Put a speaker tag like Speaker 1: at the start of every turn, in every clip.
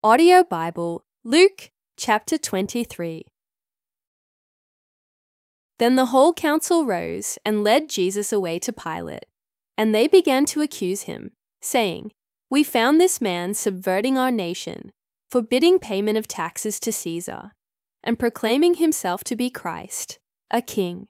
Speaker 1: Audio Bible, Luke chapter 23. Then the whole council rose and led Jesus away to Pilate, and they began to accuse him, saying, "We found this man subverting our nation, forbidding payment of taxes to Caesar, and proclaiming himself to be Christ, a king."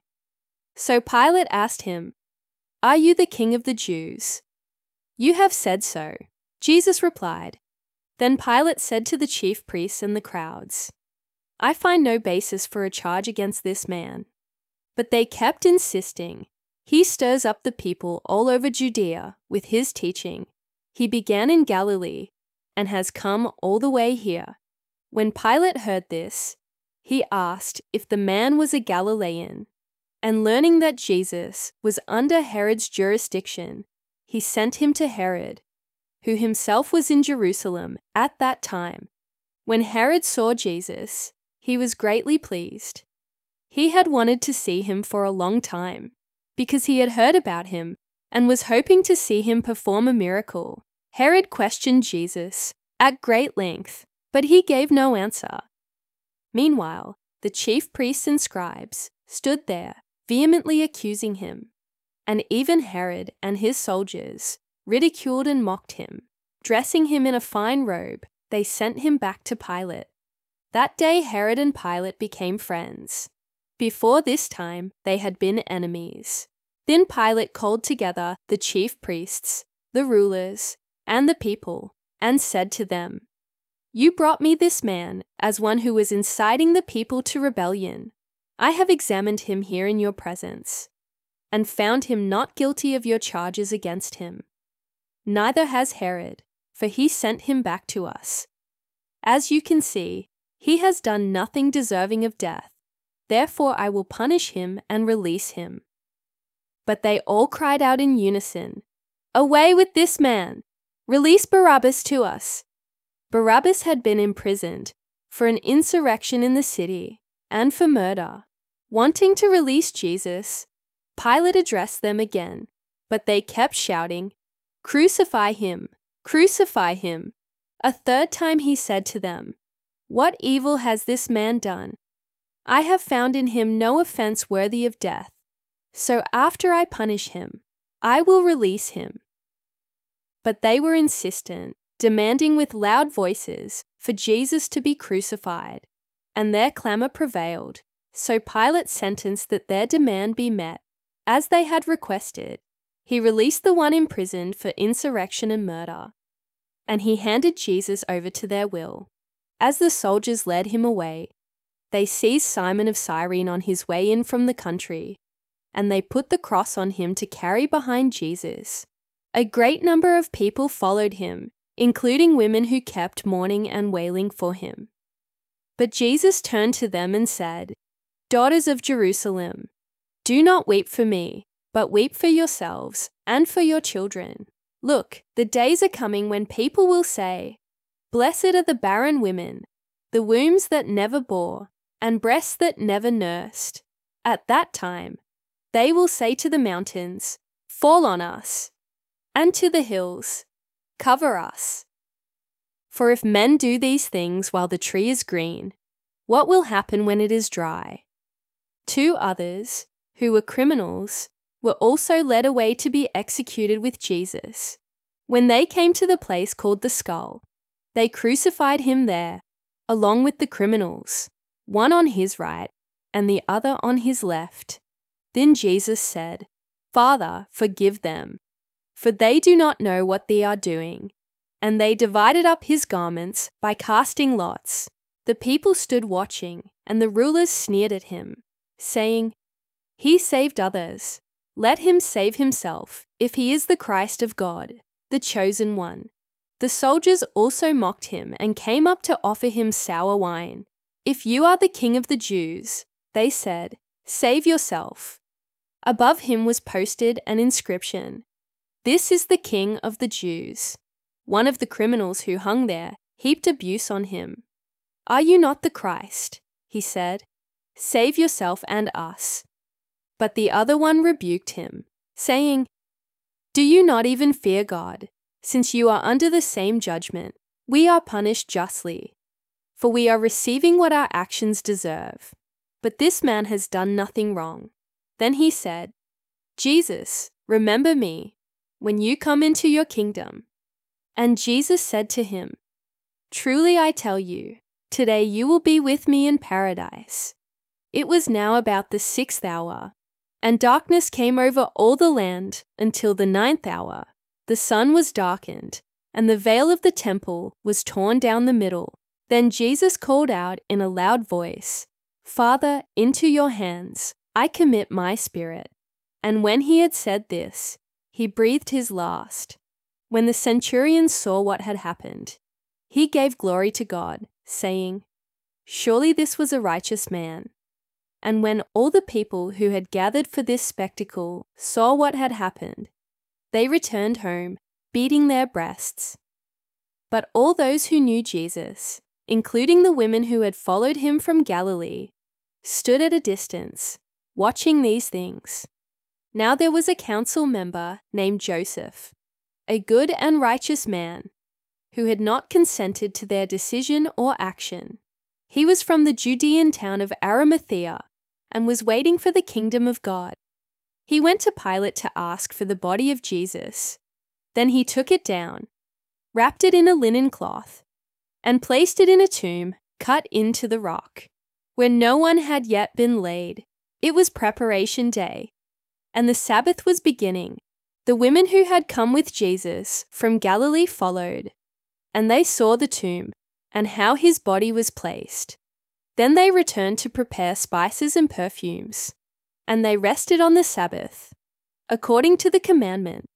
Speaker 1: So Pilate asked him, "Are you the king of the Jews?" "You have said so," Jesus replied. Then Pilate said to the chief priests and the crowds, "I find no basis for a charge against this man." But they kept insisting, "He stirs up the people all over Judea with his teaching. He began in Galilee and has come all the way here." When Pilate heard this, he asked if the man was a Galilean, and learning that Jesus was under Herod's jurisdiction, he sent him to Herod, who himself was in Jerusalem at that time. When Herod saw Jesus, he was greatly pleased. He had wanted to see him for a long time, because he had heard about him and was hoping to see him perform a miracle. Herod questioned Jesus at great length, but he gave no answer. Meanwhile, the chief priests and scribes stood there, vehemently accusing him, and even Herod and his soldiers ridiculed and mocked him. Dressing him in a fine robe, they sent him back to Pilate. That day Herod and Pilate became friends. Before this time, they had been enemies. Then Pilate called together the chief priests, the rulers, and the people, and said to them, "You brought me this man as one who was inciting the people to rebellion. I have examined him here in your presence, and found him not guilty of your charges against him. Neither has Herod, for he sent him back to us. As you can see, he has done nothing deserving of death. Therefore I will punish him and release him." But they all cried out in unison, "Away with this man! Release Barabbas to us!" Barabbas had been imprisoned for an insurrection in the city and for murder. Wanting to release Jesus, Pilate addressed them again, but they kept shouting, "Crucify him! Crucify him!" A third time he said to them, "What evil has this man done? I have found in him no offense worthy of death. So after I punish him, I will release him." But they were insistent, demanding with loud voices for Jesus to be crucified, and their clamor prevailed. So Pilate sentenced that their demand be met, as they had requested. He released the one imprisoned for insurrection and murder, and he handed Jesus over to their will. As the soldiers led him away, they seized Simon of Cyrene on his way in from the country, and they put the cross on him to carry behind Jesus. A great number of people followed him, including women who kept mourning and wailing for him. But Jesus turned to them and said, "Daughters of Jerusalem, do not weep for me, but weep for yourselves and for your children. Look, the days are coming when people will say, 'Blessed are the barren women, the wombs that never bore, and breasts that never nursed.' At that time, they will say to the mountains, 'Fall on us,' and to the hills, 'Cover us.' For if men do these things while the tree is green, what will happen when it is dry?" 2 others, who were criminals, were also led away to be executed with Jesus. When they came to the place called the Skull, they crucified him there, along with the criminals, one on his right and the other on his left. Then Jesus said, "Father, forgive them, for they do not know what they are doing." And they divided up his garments by casting lots. The people stood watching, and the rulers sneered at him, saying, "He saved others. Let him save himself, if he is the Christ of God, the chosen one." The soldiers also mocked him and came up to offer him sour wine. "If you are the king of the Jews," they said, "save yourself." Above him was posted an inscription, "This is the King of the Jews." One of the criminals who hung there heaped abuse on him. "Are you not the Christ?" he said. "Save yourself and us." But the other one rebuked him, saying, "Do you not even fear God, since you are under the same judgment? we are punished justly, for we are receiving what our actions deserve. But this man has done nothing wrong." Then he said, "Jesus, remember me when you come into your kingdom." And Jesus said to him, "Truly I tell you, today you will be with me in paradise." It was now about the 6th hour, and darkness came over all the land until the 9th hour. The sun was darkened, and the veil of the temple was torn down the middle. Then Jesus called out in a loud voice, "Father, into your hands I commit my spirit." And when he had said this, he breathed his last. When the centurion saw what had happened, he gave glory to God, saying, "Surely this was a righteous man." And when all the people who had gathered for this spectacle saw what had happened, they returned home, beating their breasts. But all those who knew Jesus, including the women who had followed him from Galilee, stood at a distance, watching these things. Now there was a council member named Joseph, a good and righteous man, who had not consented to their decision or action. He was from the Judean town of Arimathea and was waiting for the kingdom of God. He went to Pilate to ask for the body of Jesus. Then he took it down, wrapped it in a linen cloth, and placed it in a tomb cut into the rock, where no one had yet been laid. It was preparation day, and the Sabbath was beginning. The women who had come with Jesus from Galilee followed, and they saw the tomb and how his body was placed. Then they returned to prepare spices and perfumes, and they rested on the Sabbath, according to the commandment.